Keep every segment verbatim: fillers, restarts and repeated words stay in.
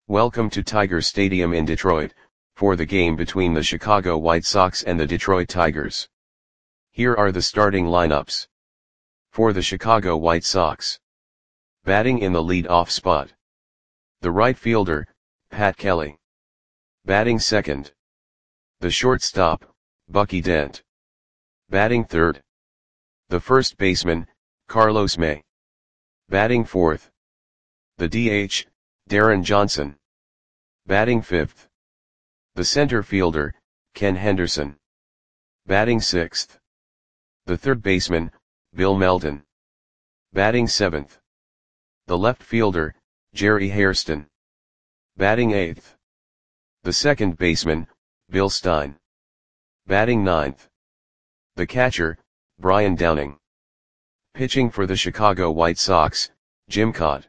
Welcome to Tiger Stadium in Detroit, for the game between the Chicago White Sox and the Detroit Tigers. Here are the starting lineups. For the Chicago White Sox. Batting in the lead-off spot. The right fielder, Pat Kelly. Batting second. The shortstop, Bucky Dent. Batting third. The first baseman, Carlos May. Batting fourth. The D H, Darren Johnson. Batting fifth. The center fielder, Ken Henderson. Batting sixth. The third baseman, Bill Melton. Batting seventh. The left fielder, Jerry Hairston. Batting eighth. The second baseman, Bill Stein. Batting ninth. The catcher, Brian Downing. Pitching for the Chicago White Sox, Jim Kaat.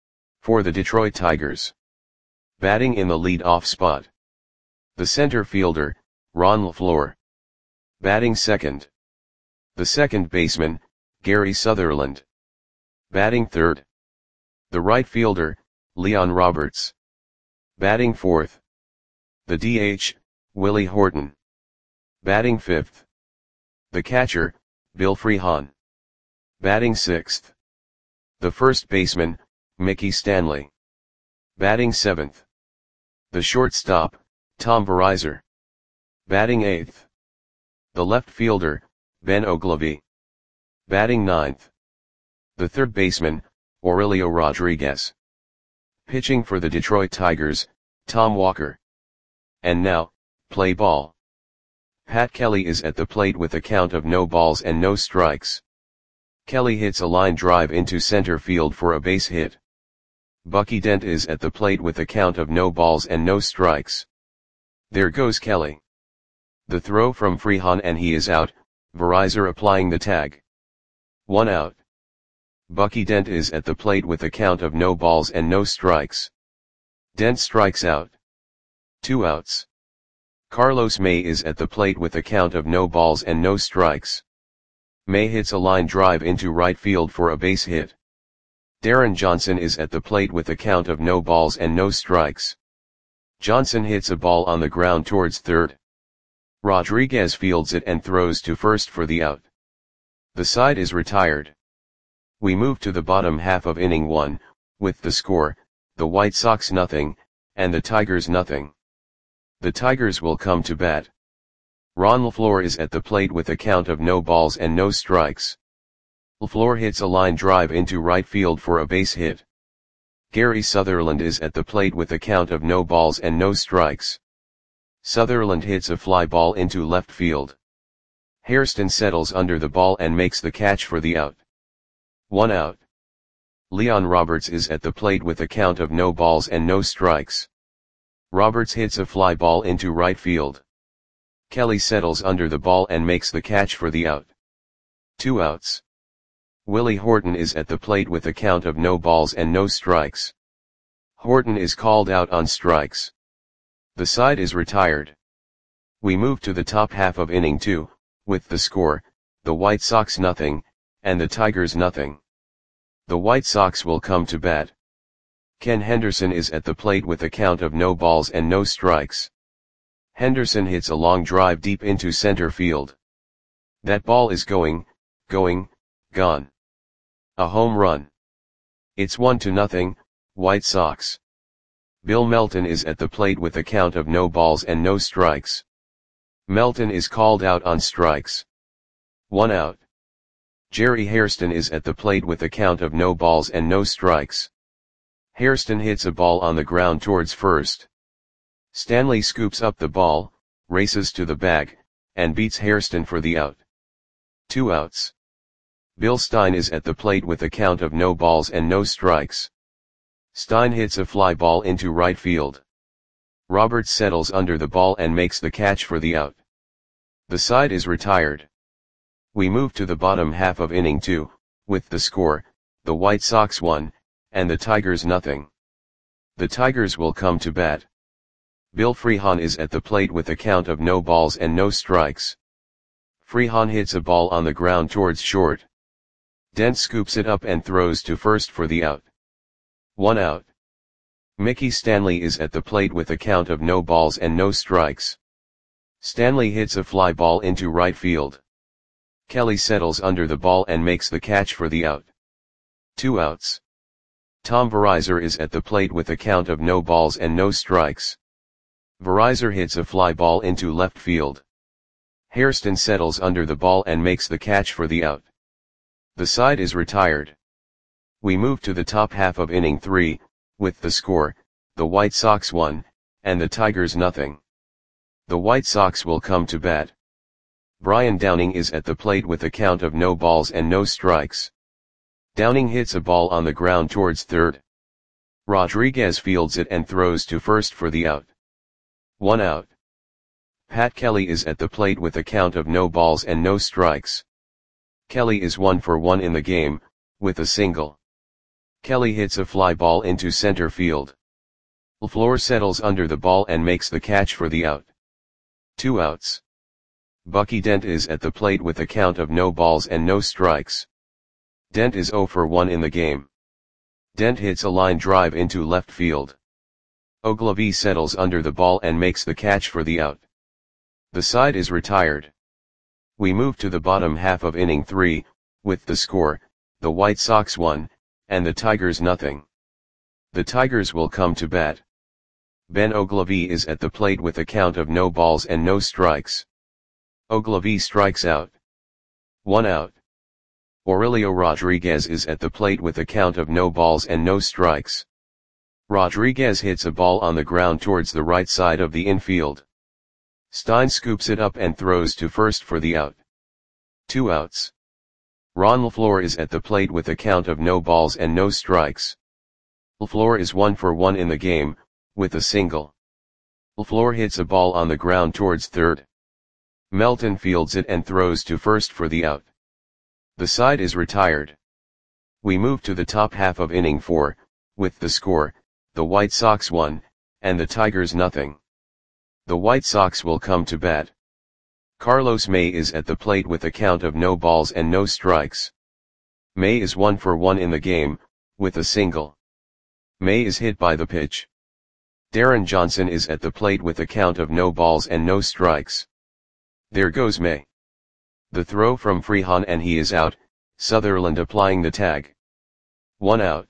For the Detroit Tigers. Batting in the lead-off spot. The center fielder, Ron LeFlore. Batting second. The second baseman, Gary Sutherland. Batting third. The right fielder, Leon Roberts. Batting fourth. The D H, Willie Horton. Batting fifth. The catcher, Bill Freehan. Batting sixth. The first baseman, Mickey Stanley. Batting seventh. The shortstop, Tom Verizor. Batting eighth. The left fielder, Ben Oglivie. Batting ninth. The third baseman, Aurelio Rodriguez. Pitching for the Detroit Tigers, Tom Walker. And now, play ball. Pat Kelly is at the plate with a count of no balls and no strikes. Kelly hits a line drive into center field for a base hit. Bucky Dent is at the plate with a count of no balls and no strikes. There goes Kelly. The throw from Freehan and he is out, Verizor applying the tag. One out. Bucky Dent is at the plate with a count of no balls and no strikes. Dent strikes out. Two outs. Carlos May is at the plate with a count of no balls and no strikes. May hits a line drive into right field for a base hit. Darren Johnson is at the plate with a count of no balls and no strikes. Johnson hits a ball on the ground towards third. Rodriguez fields it and throws to first for the out. The side is retired. We move to the bottom half of inning one, with the score, the White Sox nothing, and the Tigers nothing. The Tigers will come to bat. Ron LeFlore is at the plate with a count of no balls and no strikes. LeFlore hits a line drive into right field for a base hit. Gary Sutherland is at the plate with a count of no balls and no strikes. Sutherland hits a fly ball into left field. Hairston settles under the ball and makes the catch for the out. One out. Leon Roberts is at the plate with a count of no balls and no strikes. Roberts hits a fly ball into right field. Kelly settles under the ball and makes the catch for the out. Two outs. Willie Horton is at the plate with a count of no balls and no strikes. Horton is called out on strikes. The side is retired. We move to the top half of inning two, with the score, the White Sox nothing, and the Tigers nothing. The White Sox will come to bat. Ken Henderson is at the plate with a count of no balls and no strikes. Henderson hits a long drive deep into center field. That ball is going, going, gone. A home run. It's one to nothing, White Sox. Bill Melton is at the plate with a count of no balls and no strikes. Melton is called out on strikes. One out. Jerry Hairston is at the plate with a count of no balls and no strikes. Hairston hits a ball on the ground towards first. Stanley scoops up the ball, races to the bag, and beats Hairston for the out. Two outs. Bill Stein is at the plate with a count of no balls and no strikes. Stein hits a fly ball into right field. Roberts settles under the ball and makes the catch for the out. The side is retired. We move to the bottom half of inning two, with the score, the White Sox one, and the Tigers nothing. The Tigers will come to bat. Bill Freehan is at the plate with a count of no balls and no strikes. Freehan hits a ball on the ground towards short. Dent scoops it up and throws to first for the out. One out. Mickey Stanley is at the plate with a count of no balls and no strikes. Stanley hits a fly ball into right field. Kelly settles under the ball and makes the catch for the out. Two outs. Tom Verizor is at the plate with a count of no balls and no strikes. Verizor hits a fly ball into left field. Hairston settles under the ball and makes the catch for the out. The side is retired. We move to the top half of inning three, with the score, the White Sox one, and the Tigers nothing. The White Sox will come to bat. Brian Downing is at the plate with a count of no balls and no strikes. Downing hits a ball on the ground towards third. Rodriguez fields it and throws to first for the out. One out. Pat Kelly is at the plate with a count of no balls and no strikes. Kelly is one for one in the game, with a single. Kelly hits a fly ball into center field. LaFleur settles under the ball and makes the catch for the out. Two outs. Bucky Dent is at the plate with a count of no balls and no strikes. Dent is zero for one in the game. Dent hits a line drive into left field. Ogilvie settles under the ball and makes the catch for the out. The side is retired. We move to the bottom half of inning three, with the score, the White Sox one, and the Tigers nothing. The Tigers will come to bat. Ben Ogilvie is at the plate with a count of no balls and no strikes. Ogilvie strikes out. One out. Aurelio Rodriguez is at the plate with a count of no balls and no strikes. Rodriguez hits a ball on the ground towards the right side of the infield. Stein scoops it up and throws to first for the out. Two outs. Ron LaFleur is at the plate with a count of no balls and no strikes. LaFleur is one for one in the game, with a single. LaFleur hits a ball on the ground towards third. Melton fields it and throws to first for the out. The side is retired. We move to the top half of inning four, with the score, the White Sox one, and the Tigers nothing. The White Sox will come to bat. Carlos May is at the plate with a count of no balls and no strikes. May is one for one in the game, with a single. May is hit by the pitch. Darren Johnson is at the plate with a count of no balls and no strikes. There goes May. The throw from Freehan and he is out, Sutherland applying the tag. One out.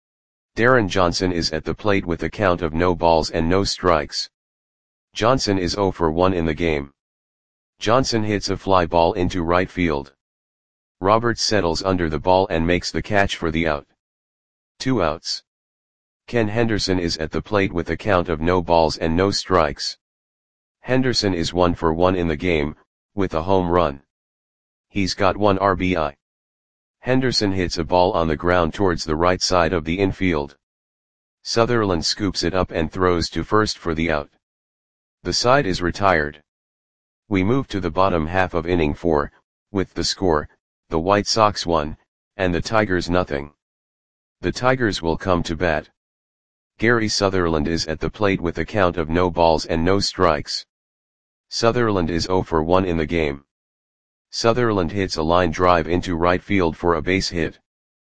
Darren Johnson is at the plate with a count of no balls and no strikes. Johnson is zero for one in the game. Johnson hits a fly ball into right field. Roberts settles under the ball and makes the catch for the out. Two outs. Ken Henderson is at the plate with a count of no balls and no strikes. Henderson is one for one in the game, with a home run. He's got one R B I. Henderson hits a ball on the ground towards the right side of the infield. Sutherland scoops it up and throws to first for the out. The side is retired. We move to the bottom half of inning four, with the score, the White Sox one, and the Tigers nothing. The Tigers will come to bat. Gary Sutherland is at the plate with a count of no balls and no strikes. Sutherland is zero for one in the game. Sutherland hits a line drive into right field for a base hit.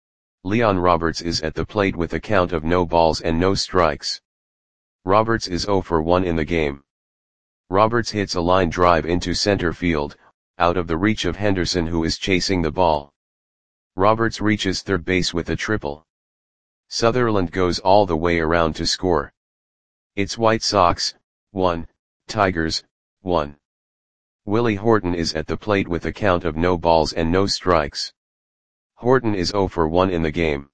Leon Roberts is at the plate with a count of no balls and no strikes. Roberts is zero for one in the game. Roberts hits a line drive into center field, out of the reach of Henderson who is chasing the ball. Roberts reaches third base with a triple. Sutherland goes all the way around to score. It's White Sox, one, Tigers, one. Willie Horton is at the plate with a count of no balls and no strikes. Horton is zero for one in the game.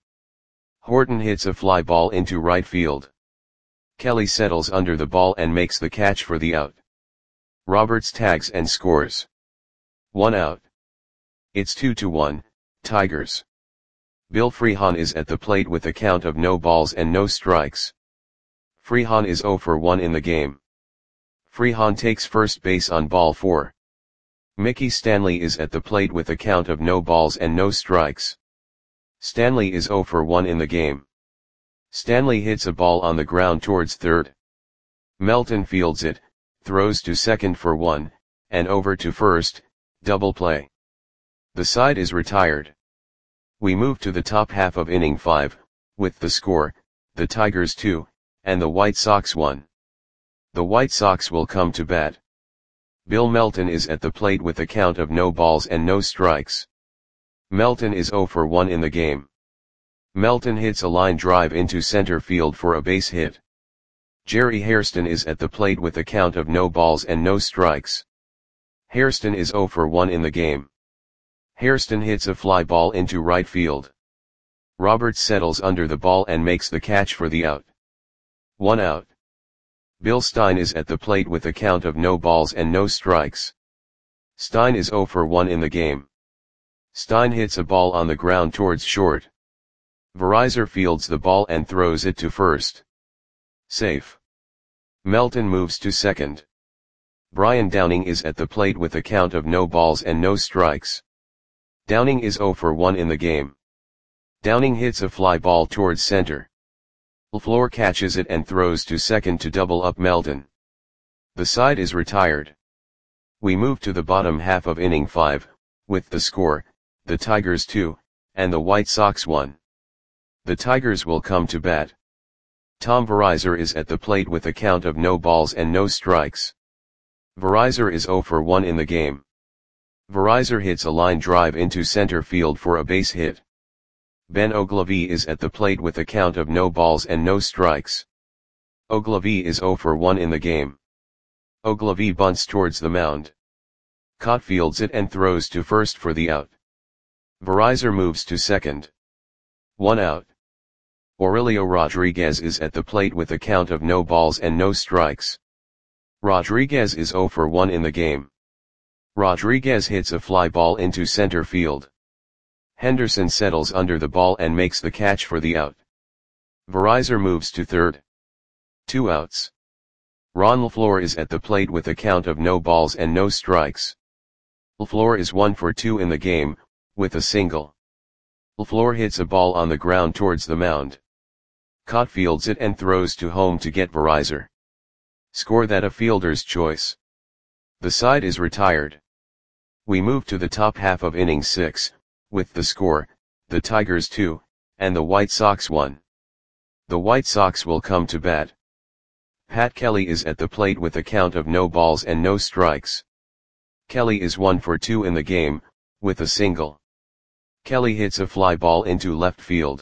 Horton hits a fly ball into right field. Kelly settles under the ball and makes the catch for the out. Roberts tags and scores. One out. It's two to one, Tigers. Bill Freehan is at the plate with a count of no balls and no strikes. Freehan is zero for one in the game. Freehan takes first base on ball four. Mickey Stanley is at the plate with a count of no balls and no strikes. Stanley is zero for one in the game. Stanley hits a ball on the ground towards third. Melton fields it, throws to second for one, and over to first, double play. The side is retired. We move to the top half of inning five, with the score, the Tigers two, and the White Sox one. The White Sox will come to bat. Bill Melton is at the plate with a count of no balls and no strikes. Melton is oh for one in the game. Melton hits a line drive into center field for a base hit. Jerry Hairston is at the plate with a count of no balls and no strikes. Hairston is oh for one in the game. Hairston hits a fly ball into right field. Roberts settles under the ball and makes the catch for the out. One out. Bill Stein is at the plate with a count of no balls and no strikes. Stein is oh for one in the game. Stein hits a ball on the ground towards short. Verizar fields the ball and throws it to first. Safe. Melton moves to second. Brian Downing is at the plate with a count of no balls and no strikes. Downing is oh for one in the game. Downing hits a fly ball towards center. LaFleur catches it and throws to second to double up Melton. The side is retired. We move to the bottom half of inning five, with the score, the Tigers two, and the White Sox one. The Tigers will come to bat. Tom Verizar is at the plate with a count of no balls and no strikes. Verizar is oh for one in the game. Verizar hits a line drive into center field for a base hit. Ben Ogilvie is at the plate with a count of no balls and no strikes. Ogilvie is oh for one in the game. Ogilvie bunts towards the mound. Cott fields it and throws to first for the out. Verizar moves to second. One out. Aurelio Rodriguez is at the plate with a count of no balls and no strikes. Rodriguez is oh for one in the game. Rodriguez hits a fly ball into center field. Henderson settles under the ball and makes the catch for the out. Verizar moves to third. Two outs. Ron LaFleur is at the plate with a count of no balls and no strikes. LaFleur is one for two in the game, with a single. LaFleur hits a ball on the ground towards the mound. Cott fields it and throws to home to get Verizar. Score that a fielder's choice. The side is retired. We move to the top half of inning six, with the score, the Tigers two, and the White Sox one. The White Sox will come to bat. Pat Kelly is at the plate with a count of no balls and no strikes. Kelly is one for two in the game, with a single. Kelly hits a fly ball into left field.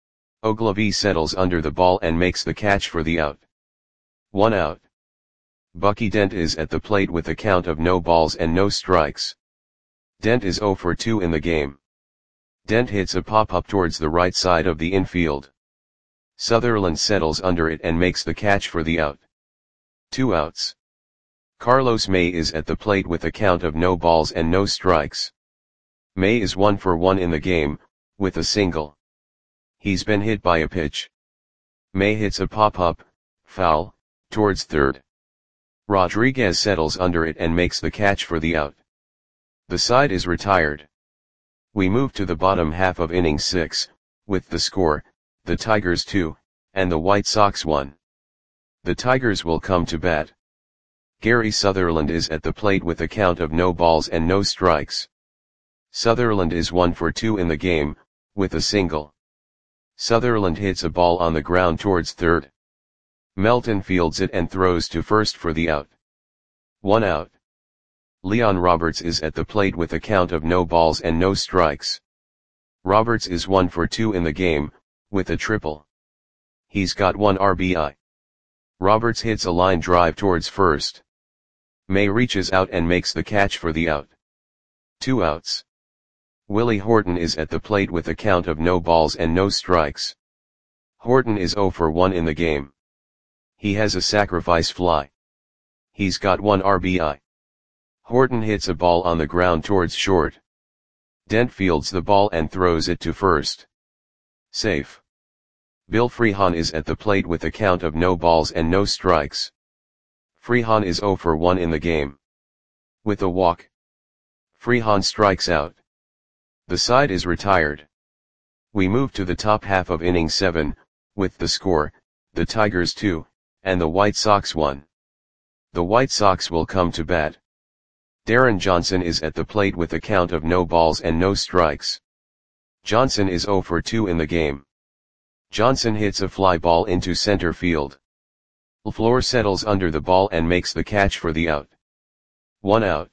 Ogilvie settles under the ball and makes the catch for the out. One out. Bucky Dent is at the plate with a count of no balls and no strikes. Dent is oh for two in the game. Dent hits a pop-up towards the right side of the infield. Sutherland settles under it and makes the catch for the out. Two outs. Carlos May is at the plate with a count of no balls and no strikes. May is one for one in the game, with a single. He's been hit by a pitch. May hits a pop-up, foul, towards third. Rodriguez settles under it and makes the catch for the out. The side is retired. We move to the bottom half of inning six, with the score, the Tigers two, and the White Sox one. The Tigers will come to bat. Gary Sutherland is at the plate with a count of no balls and no strikes. Sutherland is one for two in the game, with a single. Sutherland hits a ball on the ground towards third. Melton fields it and throws to first for the out. One out. Leon Roberts is at the plate with a count of no balls and no strikes. Roberts is one for two in the game, with a triple. He's got one R B I. Roberts hits a line drive towards first. May reaches out and makes the catch for the out. Two outs. Willie Horton is at the plate with a count of no balls and no strikes. Horton is oh for one in the game. He has a sacrifice fly. He's got one R B I. Horton hits a ball on the ground towards short. Dent fields the ball and throws it to first. Safe. Bill Freehan is at the plate with a count of no balls and no strikes. Freehan is oh for one in the game. With a walk. Freehan strikes out. The side is retired. We move to the top half of inning seven, with the score, the Tigers two, and the White Sox one. The White Sox will come to bat. Darren Johnson is at the plate with a count of no balls and no strikes. Johnson is oh for two in the game. Johnson hits a fly ball into center field. LaFleur settles under the ball and makes the catch for the out. One out.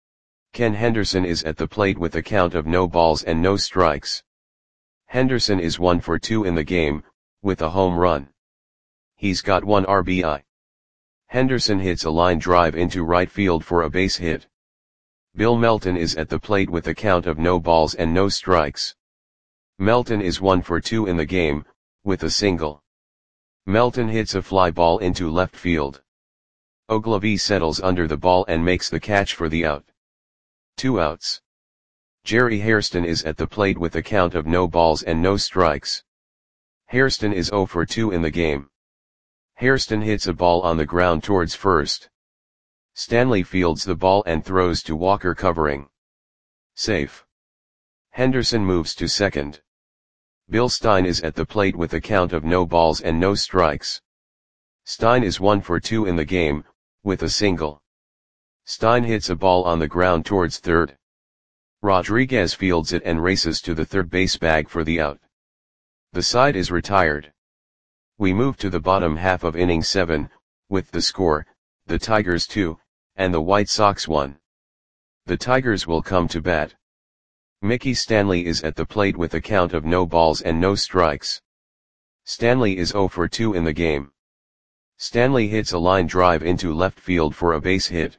Ken Henderson is at the plate with a count of no balls and no strikes. Henderson is one for two in the game, with a home run. He's got one R B I. Henderson hits a line drive into right field for a base hit. Bill Melton is at the plate with a count of no balls and no strikes. Melton is one for two in the game, with a single. Melton hits a fly ball into left field. Ogilvie settles under the ball and makes the catch for the out. Two outs. Jerry Hairston is at the plate with a count of no balls and no strikes. Hairston is zero for two in the game. Hairston hits a ball on the ground towards first. Stanley fields the ball and throws to Walker covering. Safe. Henderson moves to second. Bill Stein is at the plate with a count of no balls and no strikes. Stein is one for two in the game, with a single. Stein hits a ball on the ground towards third. Rodriguez fields it and races to the third base bag for the out. The side is retired. We move to the bottom half of inning seven, with the score, the Tigers two, and the White Sox one. The Tigers will come to bat. Mickey Stanley is at the plate with a count of no balls and no strikes. Stanley is zero for two in the game. Stanley hits a line drive into left field for a base hit.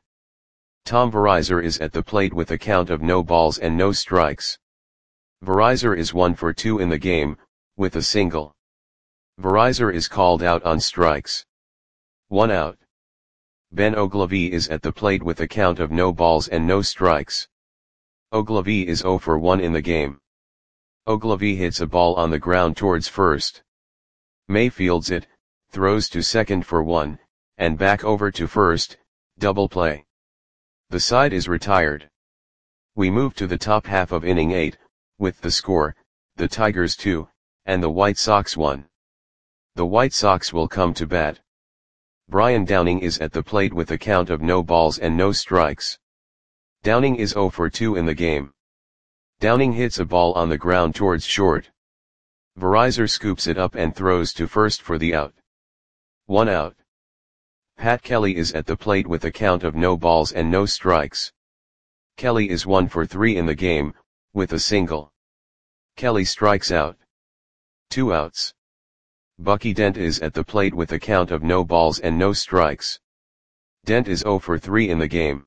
Tom Verizor is at the plate with a count of no balls and no strikes. Verizor is one for two in the game, with a single. Verizor is called out on strikes. One out. Ben Ogilvie is at the plate with a count of no balls and no strikes. Ogilvie is zero for one in the game. Ogilvie hits a ball on the ground towards first. May fields it, throws to second for one, and back over to first, double play. The side is retired. We move to the top half of inning eight, with the score, the Tigers two, and the White Sox one. The White Sox will come to bat. Brian Downing is at the plate with a count of no balls and no strikes. Downing is zero for two in the game. Downing hits a ball on the ground towards short. Verizor scoops it up and throws to first for the out. One out. Pat Kelly is at the plate with a count of no balls and no strikes. Kelly is one for three in the game, with a single. Kelly strikes out. Two outs. Bucky Dent is at the plate with a count of no balls and no strikes. Dent is zero for three in the game.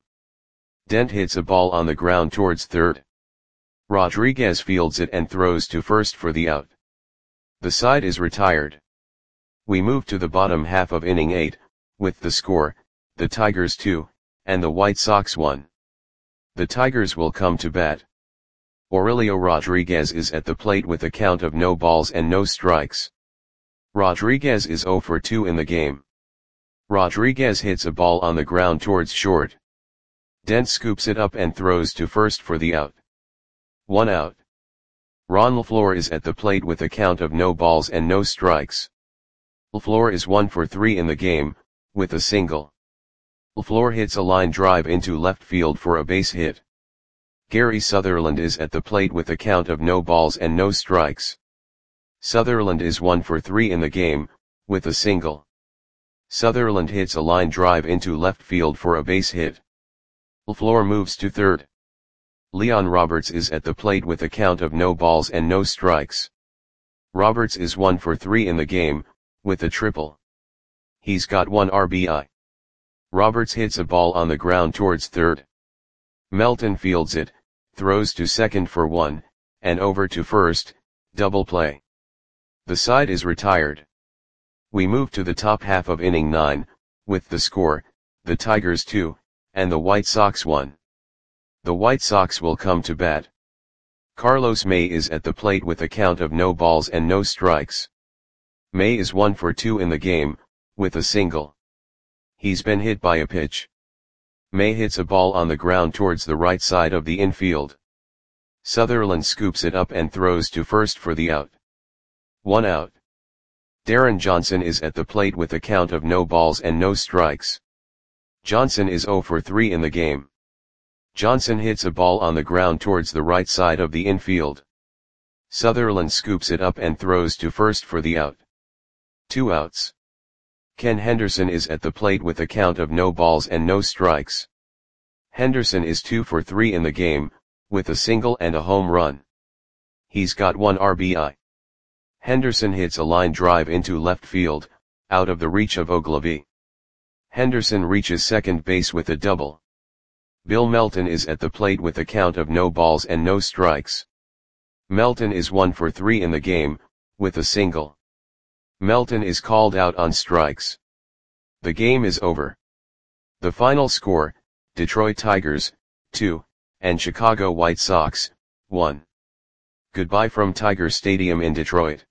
Dent hits a ball on the ground towards third. Rodriguez fields it and throws to first for the out. The side is retired. We move to the bottom half of inning eight, with the score, the Tigers two, and the White Sox one. The Tigers will come to bat. Aurelio Rodriguez is at the plate with a count of no balls and no strikes. Rodriguez is zero for two in the game. Rodriguez hits a ball on the ground towards short. Dent scoops it up and throws to first for the out. One out. Ron LaFleur is at the plate with a count of no balls and no strikes. LaFleur is one for three in the game, with a single. LaFleur hits a line drive into left field for a base hit. Gary Sutherland is at the plate with a count of no balls and no strikes. Sutherland is one for three in the game, with a single. Sutherland hits a line drive into left field for a base hit. LaFleur moves to third. Leon Roberts is at the plate with a count of no balls and no strikes. Roberts is one for three in the game, with a triple. He's got one R B I. Roberts hits a ball on the ground towards third. Melton fields it, throws to second for one, and over to first, double play. The side is retired. We move to the top half of inning nine, with the score, the Tigers two, and the White Sox one. The White Sox will come to bat. Carlos May is at the plate with a count of no balls and no strikes. May is one for two in the game, with a single. He's been hit by a pitch. May hits a ball on the ground towards the right side of the infield. Sutherland scoops it up and throws to first for the out. One out. Darren Johnson is at the plate with a count of no balls and no strikes. Johnson is zero for three in the game. Johnson hits a ball on the ground towards the right side of the infield. Sutherland scoops it up and throws to first for the out. Two outs. Ken Henderson is at the plate with a count of no balls and no strikes. Henderson is two for three in the game, with a single and a home run. He's got one R B I. Henderson hits a line drive into left field, out of the reach of Ogilvy. Henderson reaches second base with a double. Bill Melton is at the plate with a count of no balls and no strikes. Melton is one for three in the game, with a single. Melton is called out on strikes. The game is over. The final score, Detroit Tigers, two, and Chicago White Sox, one. Goodbye from Tiger Stadium in Detroit.